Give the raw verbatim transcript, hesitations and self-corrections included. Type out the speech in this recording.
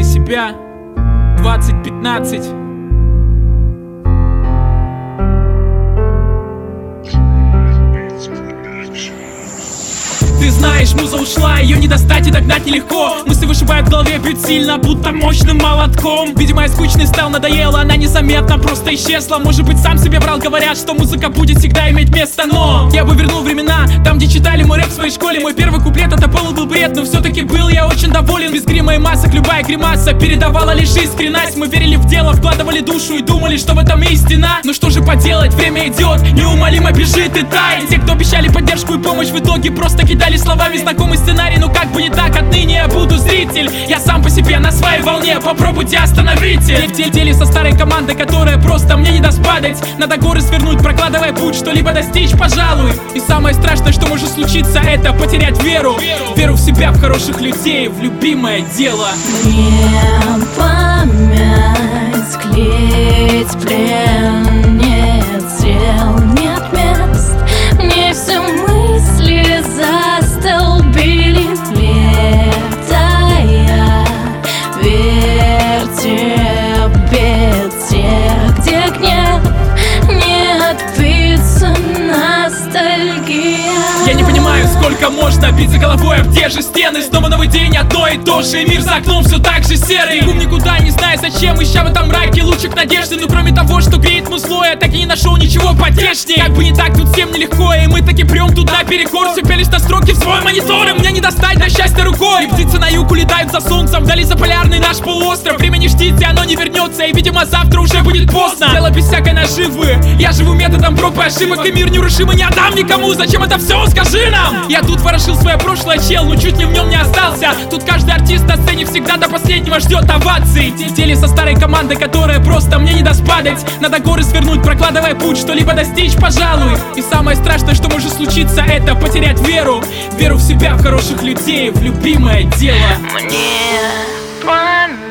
Найди себя. Двадцать пятнадцать. Ты знаешь, муза ушла, ее не достать и догнать нелегко. Мысли вышибают в голове, бьют сильно, будто мощным молотком. Видимо, я скучный стал, надоела, она незаметно просто исчезла. Может быть, сам себе врал, говорят, что музыка будет всегда иметь место. Но я бы вернул времена, там, где читали мой рэп в своей школе. Мой первый куплет, это был, был бред, но все-таки был я очень доволен. Без грима и масок любая гримаса передавала лишь искренность. Мы верили в дело, вкладывали душу и думали, что в этом истина. Ну что же поделать, время идет, неумолимо бежит и тает. Те, кто обещали поддержку и помощь, в итоге просто кидали словами знакомый сценарий. Ну как бы не так, отныне я буду зритель. Я сам по себе на своей волне, попробуйте остановите. В деле, деле со старой командой, которая просто мне не даст падать. Надо горы свернуть, прокладывая путь, что-либо достичь, пожалуй. И самое страшное, что может случиться, это потерять веру. Веру в себя, в хороших людей, в любимое дело. Не память клеить плен, нет сил, нет мест. Мне все мысли застолбили, летая в вертепете, где гнев не отбиться, ностальгия. Я не понимаю, сколько можно биться головой об те же стены. Снова новый день, одно и то же, и мир за окном все так же серый. Бегу никуда, не знаю зачем, ища в этом мраке лучик надежды. Но кроме того, что греет музло, я так и не нашел ничего потешнее. Как бы не так, тут всем нелегко, и мы таки прем тут наперекор. Все пелись на строки в свой монитор, и мне не достать до счастья рукой. И птицы на юг улетают за солнцем, вдали за полярный наш полуостров. Время не ждите, оно не вернется, и видимо завтра уже будет поздно. Дело без всякой наживы, я живу методом проб и ошибок, и мир нерушимый не отдам никому. Зачем это все, скажи нам? Я тут ворошил свое прошлое, чел, но чуть ли в нем не остался. Тут каждый артист на сцене всегда до последнего ждет оваций. В деле со старой командой, которая просто мне не даст падать. Надо горы свернуть, прокладывая путь, что-либо достичь, пожалуй. И самое страшное, что может случиться, это потерять веру. Веру в себя, в хороших людей, в любимое дело. Мне память